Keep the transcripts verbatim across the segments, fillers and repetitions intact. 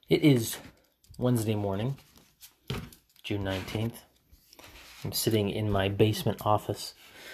It is Wednesday morning, June nineteenth. I'm sitting in my basement office,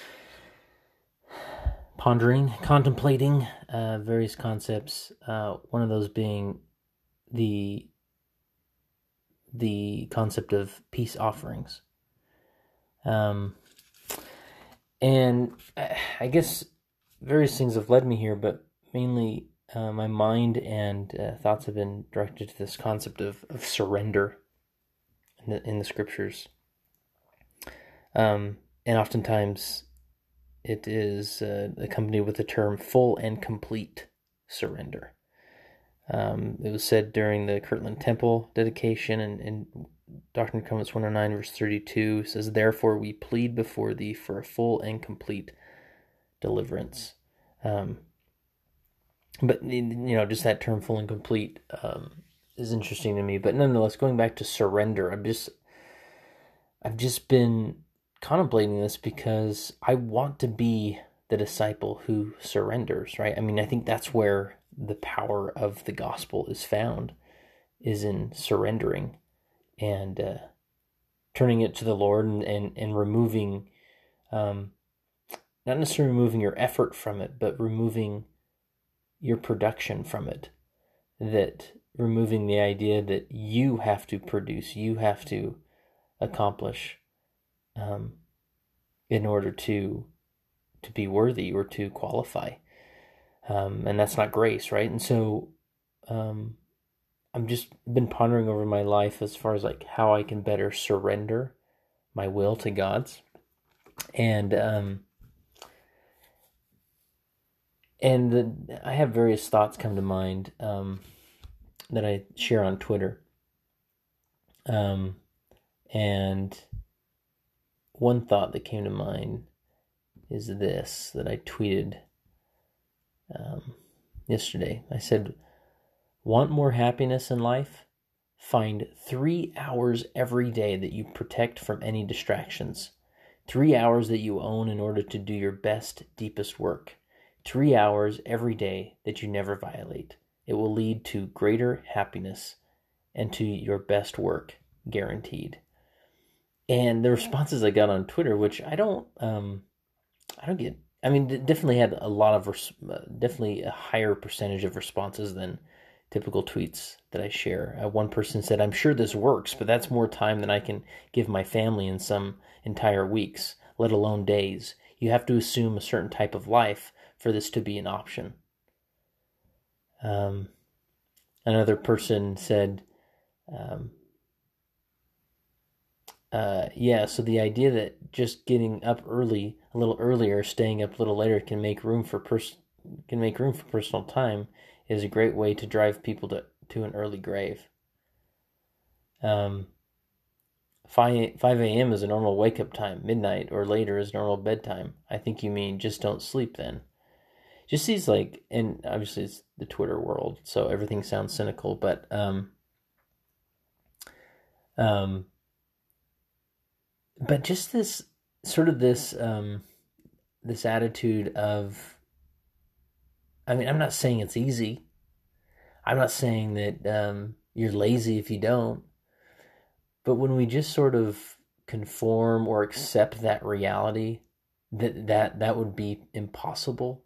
pondering, contemplating uh, various concepts, uh, one of those being the the concept of peace offerings. Um, and I guess various things have led me here, but mainly uh, my mind and uh, thoughts have been directed to this concept of, of surrender in the, in the scriptures. Um, and oftentimes it is uh, accompanied with the term full and complete surrender. Um, it was said during the Kirtland Temple dedication, and, and Doctrine and Covenants one oh nine, verse thirty-two says, "Therefore we plead before thee for a full and complete deliverance." Um, but, you know, just that term full and complete um, is interesting to me. But nonetheless, going back to surrender, I'm just, I've just been contemplating this because I want to be the disciple who surrenders, right? I mean, I think that's where the power of the gospel is found, is in surrendering and uh, turning it to the Lord and, and, and removing, um, not necessarily removing your effort from it, but removing your production from it. That removing the idea that you have to produce, you have to accomplish um, in order to to be worthy or to qualify. Um, and that's not grace, right? And so um, I'm just been pondering over my life as far as like how I can better surrender my will to God's. And um, and the, I have various thoughts come to mind um, that I share on Twitter. Um, and one thought that came to mind is this, that I tweeted um, yesterday. I said, "Want more happiness in life? Find three hours every day that you protect from any distractions. Three hours that you own in order to do your best, deepest work. Three hours every day that you never violate. It will lead to greater happiness and to your best work, guaranteed." And the responses I got on Twitter, which I don't, um, I don't get. I mean, definitely had a lot of, uh, definitely a higher percentage of responses than typical tweets that I share. Uh, one person said, "I'm sure this works, but that's more time than I can give my family in some entire weeks, let alone days. You have to assume a certain type of life for this to be an option." Um, another person said, um, uh, yeah, so the idea that just getting up early, a little earlier, staying up a little later can make room for pers- can make room for personal time is a great way to drive people to, to an early grave. Um, five a.m. is a normal wake-up time. Midnight or later is normal bedtime. I think you mean just don't sleep then. Just these like, and obviously it's the Twitter world, so everything sounds cynical, but um, um, but just this sort of this um, this attitude of, I mean, I'm not saying it's easy. I'm not saying that um, you're lazy if you don't. But when we just sort of conform or accept that reality, that that, that would be impossible,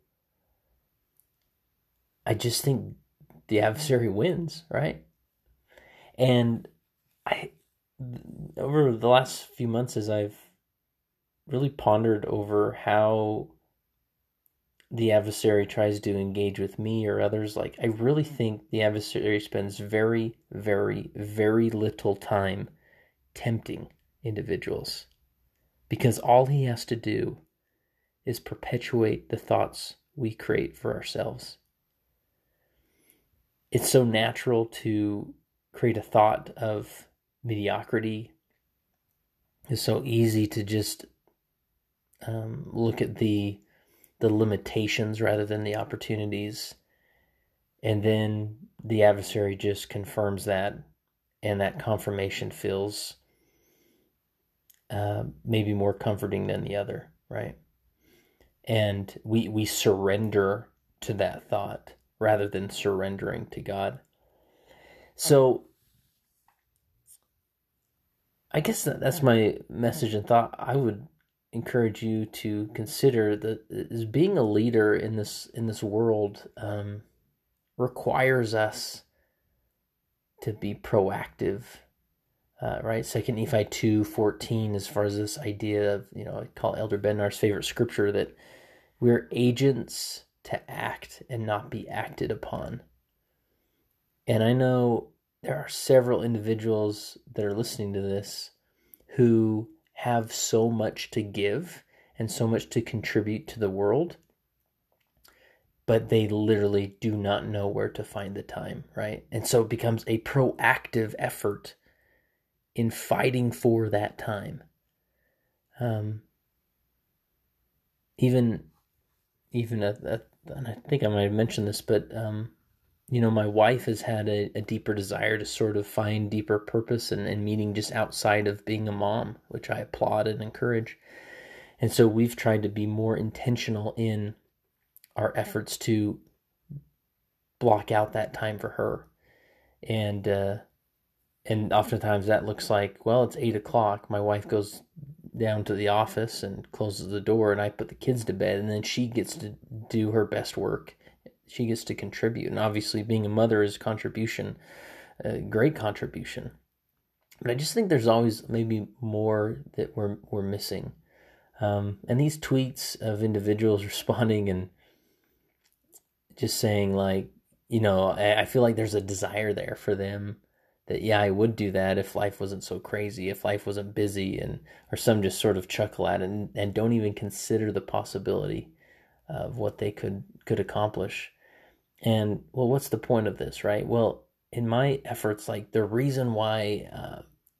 I just think the adversary wins, right? And I, over the last few months, as I've really pondered over how the adversary tries to engage with me or others, like, I really think the adversary spends very, very, very little time tempting individuals, because all he has to do is perpetuate the thoughts we create for ourselves. It's so natural to create a thought of mediocrity. It's so easy to just um, look at the the limitations rather than the opportunities. And then the adversary just confirms that, and that confirmation feels uh, maybe more comforting than the other, right? And we we surrender to that thought rather than surrendering to God. So I guess that, that's my message and thought. I would encourage you to consider that is being a leader in this in this world um, requires us to be proactive, uh, right? Second Nephi two fourteen, as far as this idea of, you know, I call Elder Bednar's favorite scripture, that we're agents to act and not be acted upon. And I know there are several individuals that are listening to this who have so much to give and so much to contribute to the world, but they literally do not know where to find the time, right? And so it becomes a proactive effort in fighting for that time. Um, even, even, a, a, and I think I might have mentioned this, but, um, you know, my wife has had a, a deeper desire to sort of find deeper purpose and, and meaning just outside of being a mom, which I applaud and encourage. And so we've tried to be more intentional in our efforts to block out that time for her. And, uh, and oftentimes that looks like, well, it's eight o'clock. My wife goes down to the office and closes the door, and I put the kids to bed, and then she gets to do her best work. She gets to contribute. And obviously being a mother is a contribution, a great contribution. But I just think there's always maybe more that we're we're missing. Um, and these tweets of individuals responding and just saying, like, you know, I, I feel like there's a desire there for them that, yeah, I would do that if life wasn't so crazy, if life wasn't busy, and or some just sort of chuckle at it and, and don't even consider the possibility of what they could could accomplish. And, well, what's the point of this, right? Well, in my efforts, like, the reason why uh,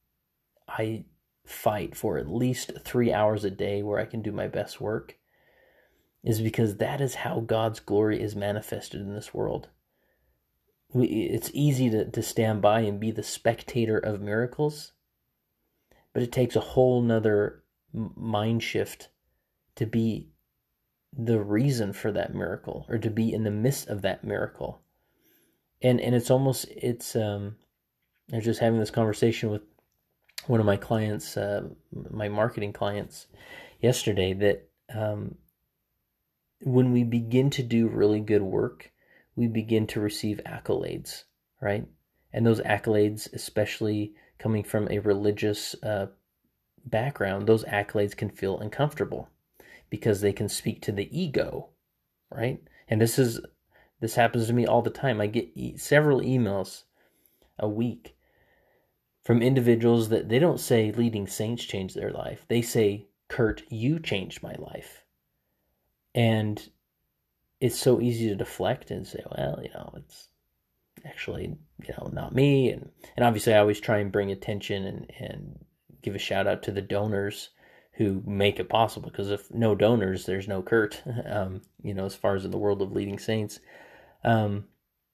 I fight for at least three hours a day where I can do my best work is because that is how God's glory is manifested in this world. We, it's easy to, to stand by and be the spectator of miracles, but it takes a whole nother mind shift to be the reason for that miracle, or to be in the midst of that miracle. And and it's almost, it's, um, I was just having this conversation with one of my clients, uh, my marketing clients yesterday, that um, when we begin to do really good work, we begin to receive accolades, right? And those accolades, especially coming from a religious uh, background, those accolades can feel uncomfortable because they can speak to the ego, right? And this is this happens to me all the time. I get e- several emails a week from individuals that they don't say leading saints changed their life. They say, Kurt, you changed my life. And it's so easy to deflect and say, well, you know, it's actually, you know, not me. And, and obviously I always try and bring attention and, and give a shout out to the donors who make it possible, because if no donors, there's no Kurt, um, you know, as far as in the world of leading saints. Um,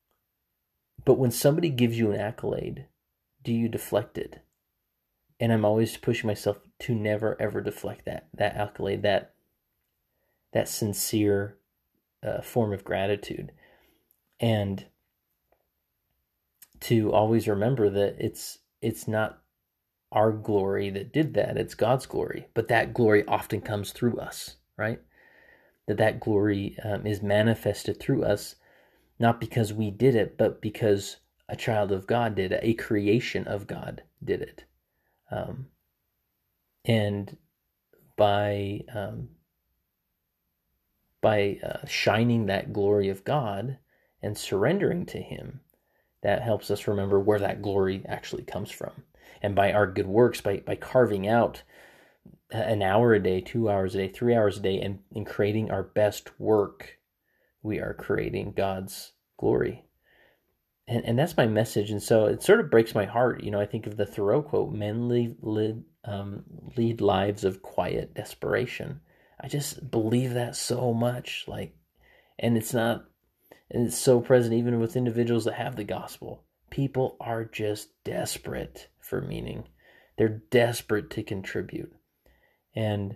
but when somebody gives you an accolade, do you deflect it? And I'm always pushing myself to never, ever deflect that, that accolade, that, that sincere uh, form of gratitude. And to always remember that it's, it's not our glory that did that, it's God's glory. But that glory often comes through us, right? That that glory um, is manifested through us, not because we did it, but because a child of God did it, a creation of God did it. Um, and by um, by uh, shining that glory of God and surrendering to Him, that helps us remember where that glory actually comes from. And by our good works, by, by carving out an hour a day, two hours a day, three hours a day, and, and creating our best work, we are creating God's glory. And and that's my message. And so it sort of breaks my heart. You know, I think of the Thoreau quote, men lead, lead, um, lead lives of quiet desperation. I just believe that so much. Like, and it's not, and it's so present even with individuals that have the gospel. People are just desperate for meaning. They're desperate to contribute. And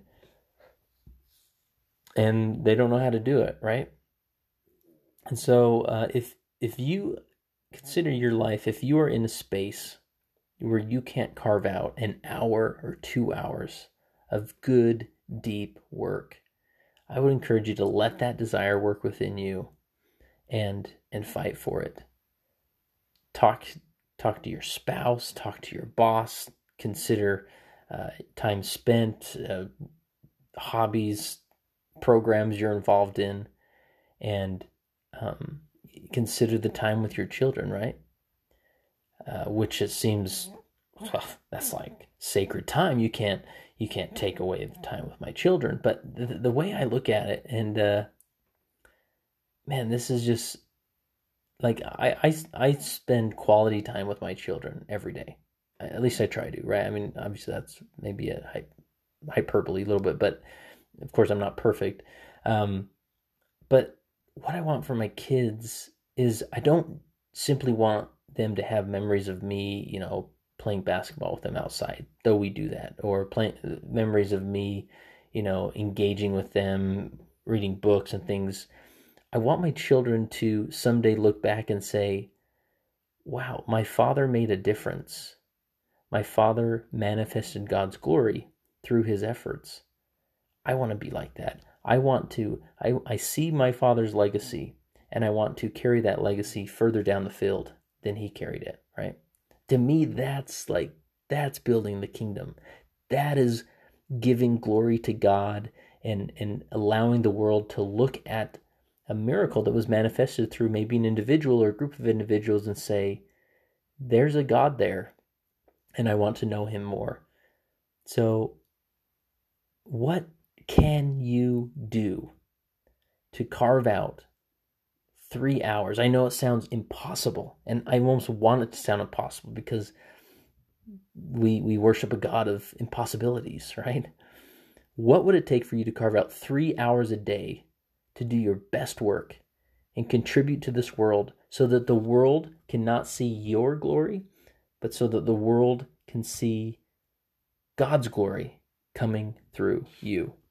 and they don't know how to do it, right? And so uh, if if you consider your life. If you are in a space where you can't carve out an hour or two hours of good, deep work, I would encourage you to let that desire work within you and and fight for it. Talk talk to your spouse, talk to your boss, consider uh, time spent, uh, hobbies, programs you're involved in, and um, consider the time with your children, right? Uh, which it seems, well, that's like sacred time. You can't you can't take away the time with my children. But the, the way I look at it, and uh, man, this is just like I, I I spend quality time with my children every day. At least I try to, right? I mean, obviously that's maybe a hyperbole a little bit, but of course I'm not perfect. Um, but what I want for my kids is I don't simply want them to have memories of me, you know, playing basketball with them outside, though we do that, or playing memories of me, you know, engaging with them, reading books and things. I want my children to someday look back and say, wow, my father made a difference. My father manifested God's glory through his efforts. I want to be like that. I want to, I, I see my father's legacy, and I want to carry that legacy further down the field than he carried it, right? To me, that's like, that's building the kingdom. That is giving glory to God and, and allowing the world to look at a miracle that was manifested through maybe an individual or a group of individuals and say, there's a God there, and I want to know him more. So what can you do to carve out three hours? I know it sounds impossible, and I almost want it to sound impossible because we we worship a God of impossibilities, right? What would it take for you to carve out three hours a day to do your best work and contribute to this world so that the world cannot see your glory, but so that the world can see God's glory coming through you?